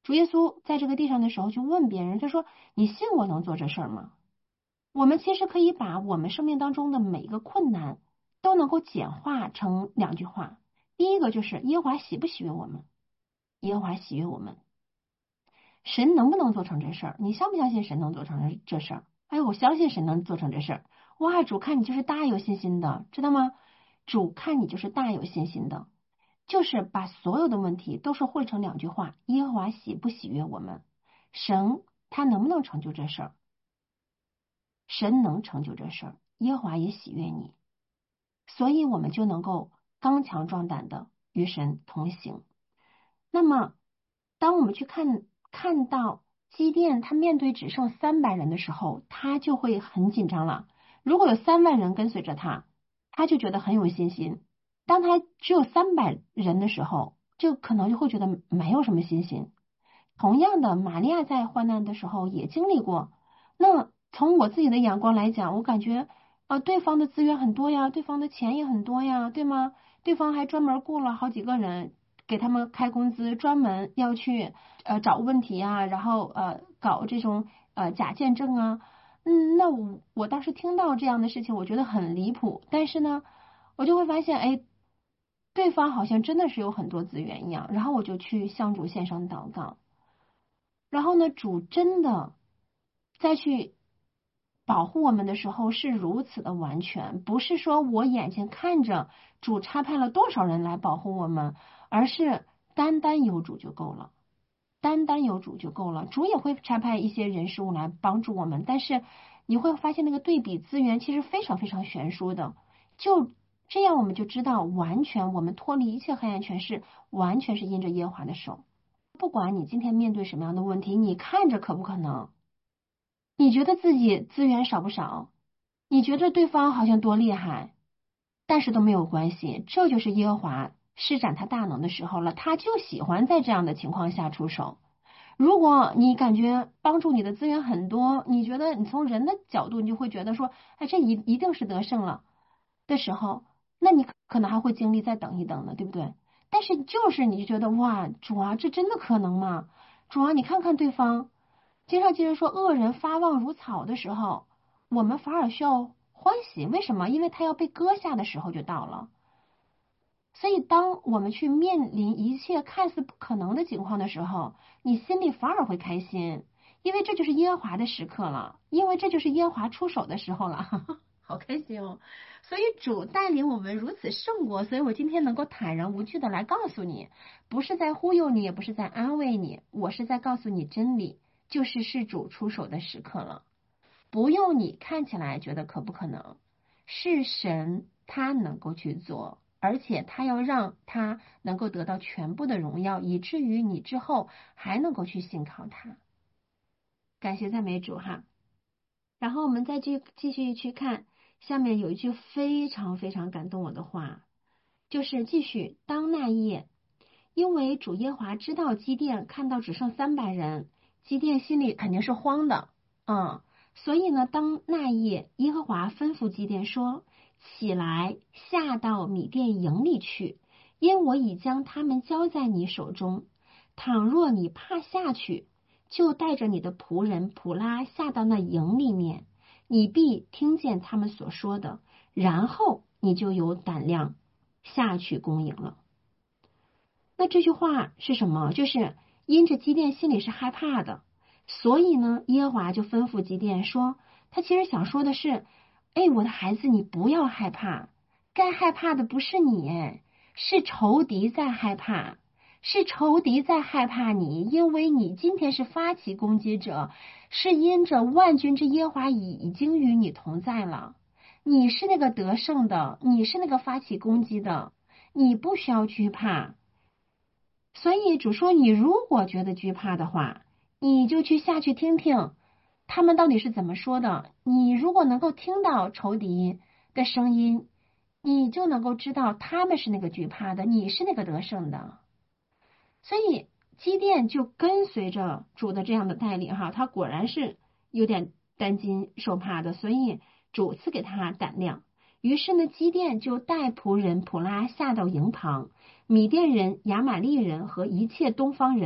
主耶稣在这个地上的时候就问别人，他说你信我能做这事儿吗？我们其实可以把我们生命当中的每一个困难都能够简化成2句话。第一个就是耶和华喜不喜悦我们？耶和华喜悦我们。神能不能做成这事儿？你相不相信神能做成这事儿？哎，我相信神能做成这事儿。哇，主看你就是大有信心的，知道吗？主看你就是大有信心的，就是把所有的问题都是汇成2句话：耶和华喜不喜悦我们？神他能不能成就这事儿？神能成就这事儿，耶和华也喜悦你，所以我们就能够刚强壮胆的与神同行。那么，当我们去看到基甸他面对只剩300人的时候，他就会很紧张了。如果有3万人跟随着他，他就觉得很有信心。当他只有300人的时候，就可能就会觉得没有什么信心。同样的，玛利亚在患难的时候也经历过。那从我自己的眼光来讲，我感觉对方的资源很多呀，对方的钱也很多呀，对吗？对方还专门雇了好几个人给他们开工资，专门要去找问题啊，然后搞这种假见证啊。那我当时听到这样的事情，我觉得很离谱。但是呢，我就会发现，哎，对方好像真的是有很多资源一样。然后我就去向主献上祷告。然后呢，主真的再去保护我们的时候是如此的完全，不是说我眼睛看着主差派了多少人来保护我们，而是单单有主就够了，单单有主就够了。主也会差派一些人事物来帮助我们，但是你会发现那个对比资源其实非常非常悬殊的。就这样，我们就知道，完全我们脱离一切黑暗权势，完全是因着耶和华的手。不管你今天面对什么样的问题，你看着可不可能？你觉得自己资源少不少？你觉得对方好像多厉害？但是都没有关系，这就是耶和华施展他大能的时候了，他就喜欢在这样的情况下出手。如果你感觉帮助你的资源很多，你觉得你从人的角度，你就会觉得说，哎，这一定是得胜了的时候，那你可能还会经历再等一等的，对不对？但是就是你就觉得哇，主啊，这真的可能吗？主啊，你看看对方，经常记着说恶人发旺如草的时候，我们反而需要欢喜，为什么？因为他要被割下的时候就到了。所以，当我们去面临一切看似不可能的情况的时候，你心里反而会开心，因为这就是耶和华的时刻了，因为这就是耶和华出手的时候了，好开心哦！所以主带领我们如此胜过，所以我今天能够坦然无惧的来告诉你，不是在忽悠你，也不是在安慰你，我是在告诉你真理，就是主出手的时刻了，不用你看起来觉得可不可能，是神他能够去做。而且他要让他能够得到全部的荣耀，以至于你之后还能够去信靠他。感谢赞美主哈。然后我们再继续去看下面有一句非常非常感动我的话，就是继续当那夜，因为主耶和华知道基甸看到只剩300人，基甸心里肯定是慌的，所以呢，当那夜耶和华吩咐基甸说，起来下到米甸营里去，因我已将他们交在你手中。倘若你怕下去，就带着你的仆人普拉下到那营里面，你必听见他们所说的，然后你就有胆量下去攻营了。那这句话是什么？就是因着基甸心里是害怕的，所以呢，耶和华就吩咐基甸说，他其实想说的是，哎，我的孩子，你不要害怕，该害怕的不是你，是仇敌在害怕，是仇敌在害怕你，因为你今天是发起攻击者，是因着万军之耶和华已经与你同在了，你是那个得胜的，你是那个发起攻击的，你不需要惧怕。所以主说，你如果觉得惧怕的话，你就去下去听听他们到底是怎么说的。你如果能够听到仇敌的声音，你就能够知道他们是那个惧怕的，你是那个得胜的。所以基甸就跟随着主的这样的带领哈，他果然是有点担惊受怕的，所以主赐给他胆量。于是呢，基甸就带仆人普拉下到营旁，米甸人、亚玛利人和一切东方人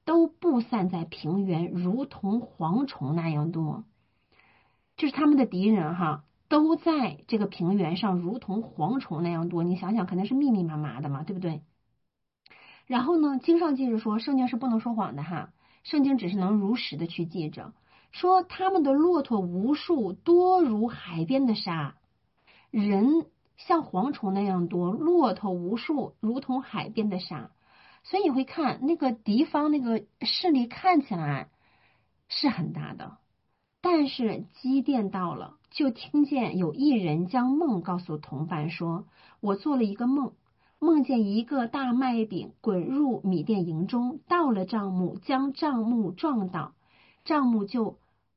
都布散在平原，如同蝗虫那样多。就是他们的敌人哈，都在这个平原上，如同蝗虫那样多。你想想，肯定是密密麻麻的嘛，对不对？然后呢，经上记着说，圣经是不能说谎的哈，圣经只是能如实的去记着，说他们的骆驼无数，多如海边的沙，人像蝗虫那样多，骆驼无数，如同海边的沙。所以你会看那个敌方那个势力看起来是很大的，但是基甸到了，就听见有一人将梦告诉同伴说，我做了一个梦，梦见一个大麦饼滚入米甸营中，到了帐幕，将帐幕撞倒，帐幕就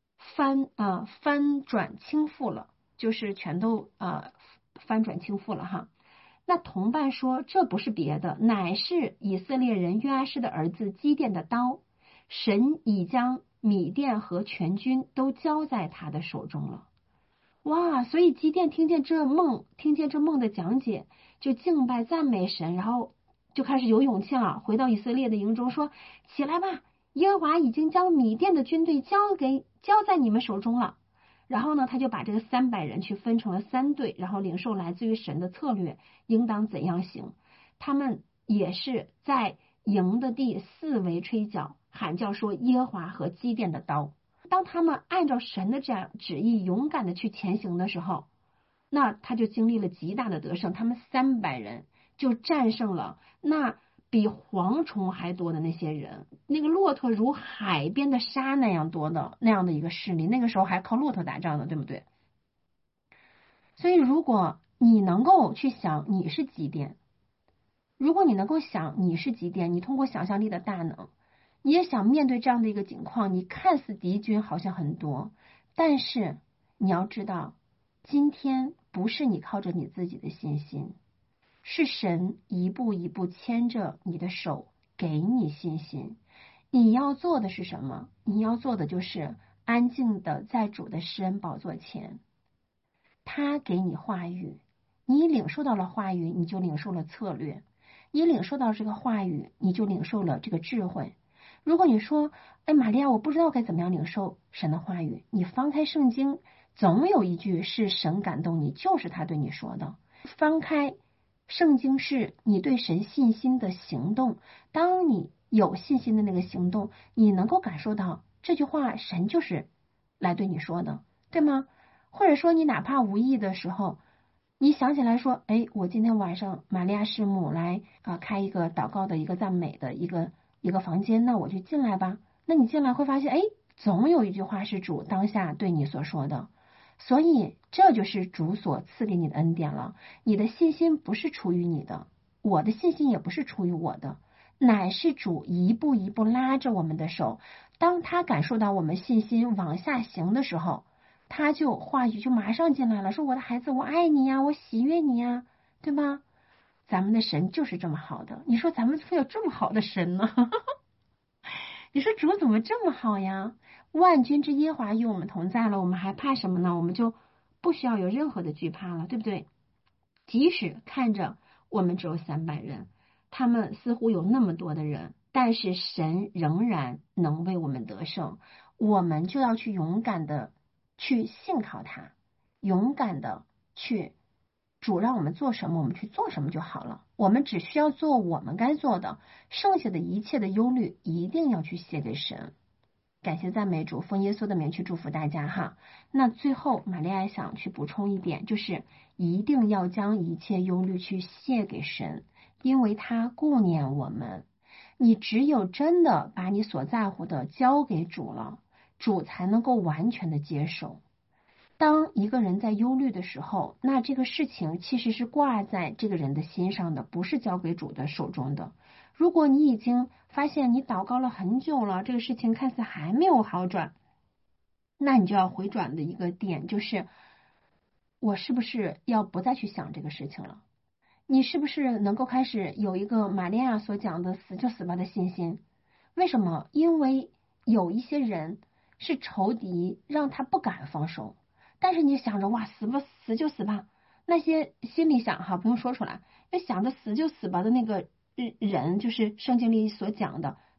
翻转倾覆了，就是全都翻转倾覆了哈。那同伴说，这不是别的，乃是以色列人约阿施的儿子基甸的刀，神已将米甸和全军都交在他的手中了。哇！所以基甸听见这梦的讲解，就敬拜赞美神，然后就开始有勇气了，回到以色列的营中说：“起来吧，耶和华已经将米甸的军队交在你们手中了。”然后呢，他就把这个300人去分成了3队，然后领受来自于神的策略，应当怎样行。他们也是在营的第4围吹角，喊叫说耶和华和基甸的刀。当他们按照神的这样旨意勇敢的去前行的时候，那他就经历了极大的得胜，他们300人就战胜了那比蝗虫还多的那些人，那个骆驼如海边的沙那样多的那样的一个势力，那个时候还靠骆驼打仗呢，对不对？所以如果你能够去想你是基甸，如果你能够想你是基甸，你通过想象力的大能，你也想面对这样的一个境况，你看似敌军好像很多，但是你要知道，今天不是你靠着你自己的信心，是神一步一步牵着你的手，给你信心。你要做的是什么？你要做的就是安静的在主的施恩宝座前，他给你话语，你领受到了话语，你就领受了策略，你领受到这个话语，你就领受了这个智慧。如果你说，哎，玛利亚，我不知道该怎么样领受神的话语，你翻开圣经，总有一句是神感动你，就是他对你说的。翻开圣经是你对神信心的行动，当你有信心的那个行动，你能够感受到这句话神就是来对你说的，对吗？或者说你哪怕无意的时候，你想起来说，哎，我今天晚上玛利亚师母来开一个祷告的一个赞美的一个房间，那我就进来吧。那你进来会发现，哎，总有一句话是主当下对你所说的，所以这就是主所赐给你的恩典了。你的信心不是出于你的，我的信心也不是出于我的，乃是主一步一步拉着我们的手。当他感受到我们信心往下行的时候，他就话语就马上进来了，说我的孩子，我爱你呀，我喜悦你呀，对吧？咱们的神就是这么好的。你说咱们怎么有这么好的神呢？你说主怎么这么好呀？万军之耶和华与我们同在了，我们还怕什么呢？我们就不需要有任何的惧怕了，对不对？即使看着我们只有300人，他们似乎有那么多的人，但是神仍然能为我们得胜。我们就要去勇敢的去信靠他，勇敢的去主让我们做什么，我们去做什么就好了。我们只需要做我们该做的，剩下的一切的忧虑一定要去献给神。感谢赞美主，奉耶稣的名去祝福大家哈。那最后玛利亚想去补充一点，就是一定要将一切忧虑去献给神，因为他顾念我们。你只有真的把你所在乎的交给主了，主才能够完全的接受。当一个人在忧虑的时候，那这个事情其实是挂在这个人的心上的，不是交给主的手中的。如果你已经发现你祷告了很久了，这个事情看似还没有好转，那你就要回转的一个点就是，我是不是要不再去想这个事情了？你是不是能够开始有一个玛利亚所讲的死就死吧的信心？为什么？因为有一些人是仇敌，让他不敢放手。但是你想着哇，死吧，死就死吧，那些心里想哈，不用说出来，那想着死就死吧的那个人，就是圣经里所讲的，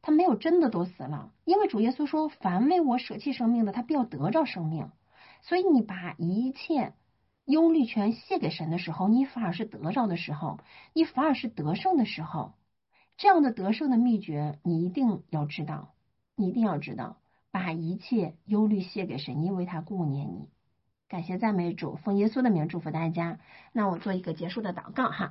他没有真的都死了，因为主耶稣说凡为我舍弃生命的，他必要得着生命。所以你把一切忧虑全卸给神的时候，你反而是得着的时候，你反而是得胜的时候。这样的得胜的秘诀你一定要知道，你一定要知道，把一切忧虑卸给神，因为他顾念你。感谢赞美主，奉耶稣的名祝福大家。那我做一个结束的祷告哈。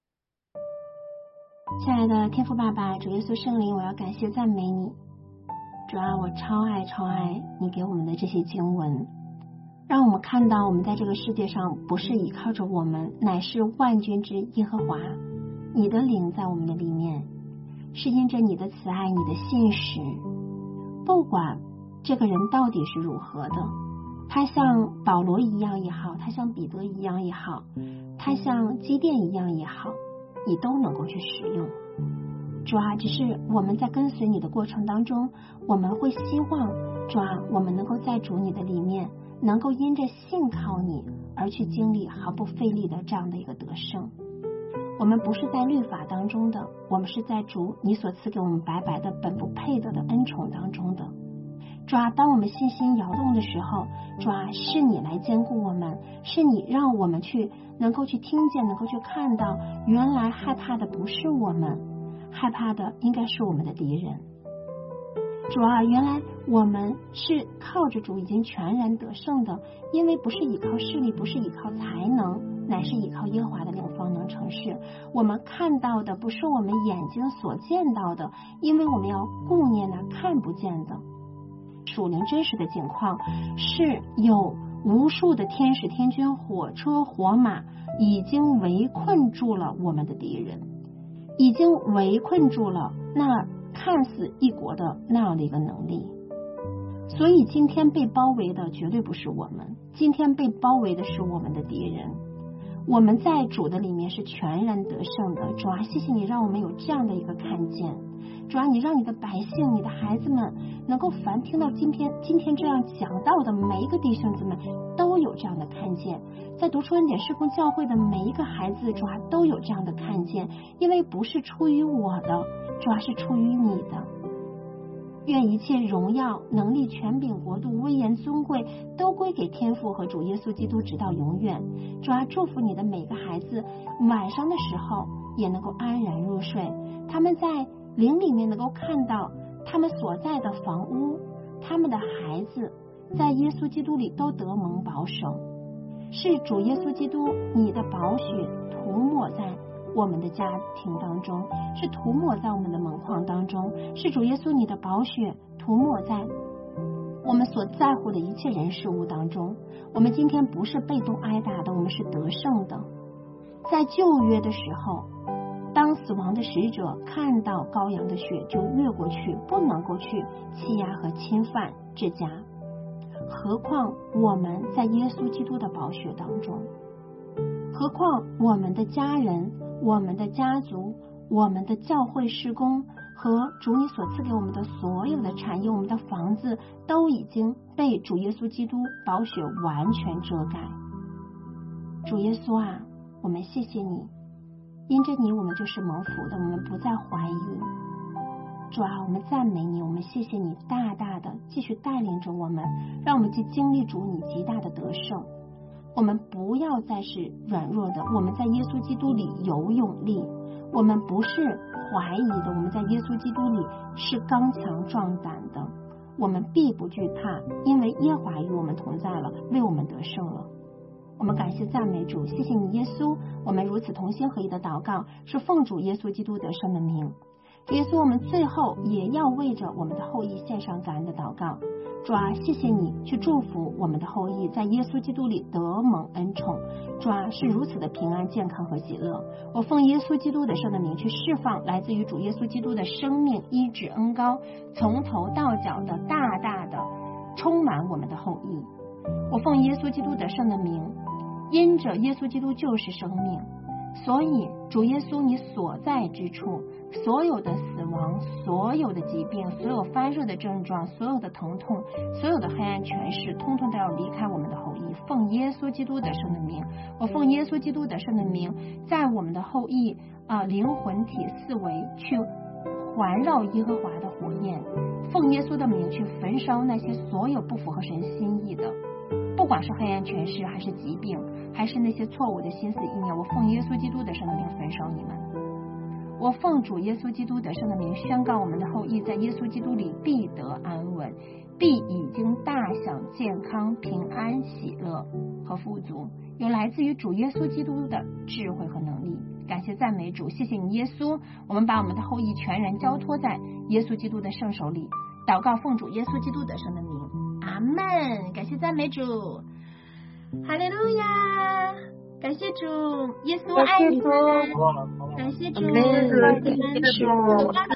亲爱的天父爸爸，主耶稣圣灵，我要感谢赞美你。主啊，我超爱你给我们的这些经文，让我们看到我们在这个世界上不是依靠着我们，乃是万军之耶和华，你的灵在我们的里面，是因着你的慈爱，你的信实。不管这个人到底是如何的，他像保罗一样也好，他像彼得一样也好，他像基甸一样也好，你都能够去使用。主啊，只是我们在跟随你的过程当中，我们会希望主啊，我们能够在主你的里面，能够因着信靠你而去经历毫不费力的这样的一个得胜。我们不是在律法当中的，我们是在主你所赐给我们白白的本不配得的恩宠当中的。主啊，当我们信心摇动的时候，主啊，是你来坚固我们，是你让我们去能够去听见，能够去看到，原来害怕的不是我们，害怕的应该是我们的敌人。主啊，原来我们是靠着主已经全然得胜的，因为不是依靠势力，不是依靠才能，乃是依靠耶和华的灵方能成事。我们看到的不是我们眼睛所见到的，因为我们要顾念那看不见的。属灵真实的境况是有无数的天使天军火车火马已经围困住了我们的敌人，已经围困住了那看似一国的那样的一个能力。所以今天被包围的绝对不是我们，今天被包围的是我们的敌人。我们在主的里面是全然得胜的。主啊，谢谢你让我们有这样的一个看见。主啊，你让你的百姓，你的孩子们能够凡听到今天这样讲到的每一个弟兄姊妹都有这样的看见，在读出恩典事工教会的每一个孩子，主啊，都有这样的看见，因为不是出于我的，主啊，是出于你的。愿一切荣耀能力权柄国度威严尊贵都归给天父和主耶稣基督直到永远。主啊，祝福你的每个孩子晚上的时候也能够安然入睡，他们在灵里面能够看到他们所在的房屋，他们的孩子在耶稣基督里都得蒙保守，是主耶稣基督你的宝血涂抹在我们的家庭当中，是涂抹在我们的门框当中，是主耶稣你的宝血涂抹在我们所在乎的一切人事物当中。我们今天不是被动挨打的，我们是得胜的。在旧约的时候，当死亡的使者看到羔羊的血就越过去，不能够去欺压和侵犯这家，何况我们在耶稣基督的宝血当中，何况我们的家人，我们的家族，我们的教会事工和主你所赐给我们的所有的产业，我们的房子都已经被主耶稣基督宝血完全遮盖。主耶稣啊，我们谢谢你，因着你我们就是蒙福的，我们不再怀疑。主啊，我们赞美你，我们谢谢你大大的继续带领着我们，让我们去经历主你极大的得胜。我们不要再是软弱的，我们在耶稣基督里有勇力，我们不是怀疑的，我们在耶稣基督里是刚强壮胆的，我们必不惧怕，因为耶和华与我们同在了，为我们得胜了。我们感谢赞美主，谢谢你耶稣，我们如此同心合一的祷告是奉主耶稣基督得胜的名。主耶稣，我们最后也要为着我们的后裔献上感恩的祷告。主啊，谢谢你去祝福我们的后裔在耶稣基督里得蒙恩宠。主啊，是如此的平安健康和喜乐。我奉耶稣基督的圣的名去释放来自于主耶稣基督的生命医治恩膏，从头到脚的大大的充满我们的后裔。我奉耶稣基督的圣的名，因着耶稣基督就是生命，所以主耶稣你所在之处，所有的死亡，所有的疾病，所有发热的症状，所有的疼痛，所有的黑暗权势，通通都要离开我们的后裔。奉耶稣基督得胜的名，我奉耶稣基督得胜的名，在我们的后裔灵魂体四维去环绕耶和华的火焰，奉耶稣的名去焚烧那些所有不符合神心意的，不管是黑暗权势，还是疾病，还是那些错误的心思意念，我奉耶稣基督得胜的名焚烧你们。我奉主耶稣基督得胜的名宣告，我们的后裔在耶稣基督里必得安稳，必已经大享健康、平安、喜乐和富足，有来自于主耶稣基督的智慧和能力。感谢赞美主，谢谢你耶稣，我们把我们的后裔全然交托在耶稣基督的圣手里，祷告奉主耶稣基督得胜的名，阿们。感谢赞美主，哈利路亚，感谢主，耶稣爱你们，感谢主， 感谢主。